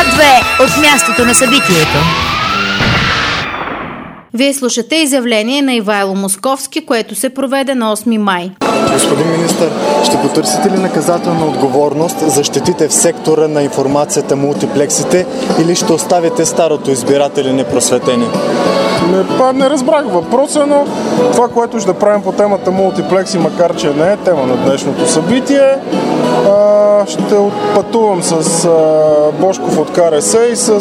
К2 от мястото на събитието. Вие слушате изявление на Ивайло Московски, което се проведе на 8 май. Господин министър, ще потърсите ли наказателна отговорност за щетите в сектора на информацията мултиплексите или ще оставите старото избиратели непросветени? Не разбрах въпроса, но това, което ще правим по темата мултиплекси, макар че не е тема на днешното събитие, ще пътувам с Божков от КРС и с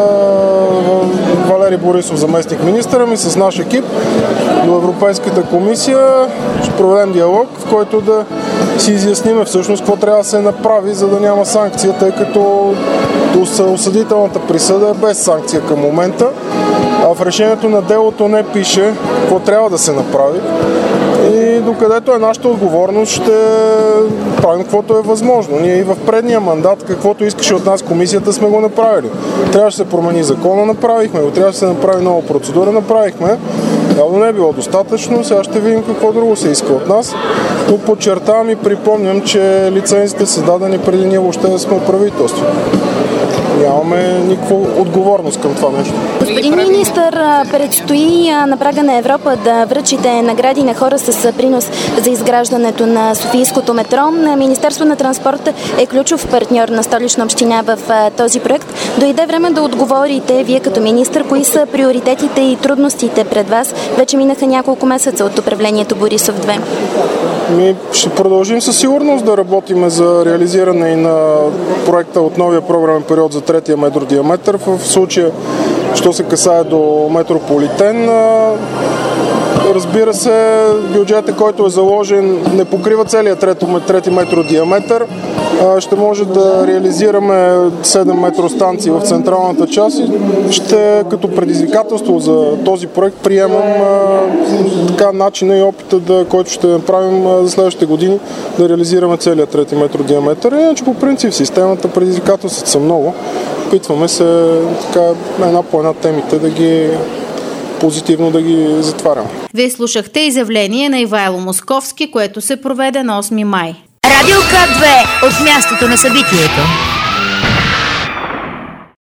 Валери Борисов, заместник министъра ми, с наш екип до Европейската комисия. Ще проведем диалог, в който да си изясним всъщност какво трябва да се направи, за да няма санкция, тъй като осъдителната присъда е без санкция към момента, а в решението на делото не пише какво трябва да се направи. И докъдето е нашата отговорност, ще правим каквото е възможно. Ние и в предния мандат, каквото искаше от нас комисията, сме го направили. Трябваше да се промени закона, направихме го. Трябваше да се направи нова процедура, направихме. Явно не е било достатъчно, сега ще видим какво друго се иска от нас. Но подчертавам и припомням, че лицензите са дадени преди ние въобще да сме правителство. Нямаме никаква отговорност към това нещо. Господин министър, предстои на прага на Европа да връчите награди на хора с принос за изграждането на Софийското метро. Министерство на транспорта е ключов партньор на Столична община в този проект. Дойде време да отговорите, вие като министър, кои са приоритетите и трудностите пред вас. Вече минаха няколко месеца от управлението Борисов 2. Ще продължим със сигурност да работим за реализиране и на проекта от новия програмен период за третия метродиаметър. В случая, що се касае до Метрополитен, разбира се, бюджетът, който е заложен, не покрива целият трети метродиаметър. Ще може да реализираме 7 метростанции в централната част и ще като предизвикателство за този проект приемам начина и опита, който ще направим за следващите години, да реализираме целият трети метродиаметър. Иначе по принцип системата предизвикателствата са много. Опитваме се една по една темите да ги позитивно да ги затварям. Вие слушахте изявление на Ивайло Московски, което се проведе на 8 май. Радио К2 от мястото на събитието.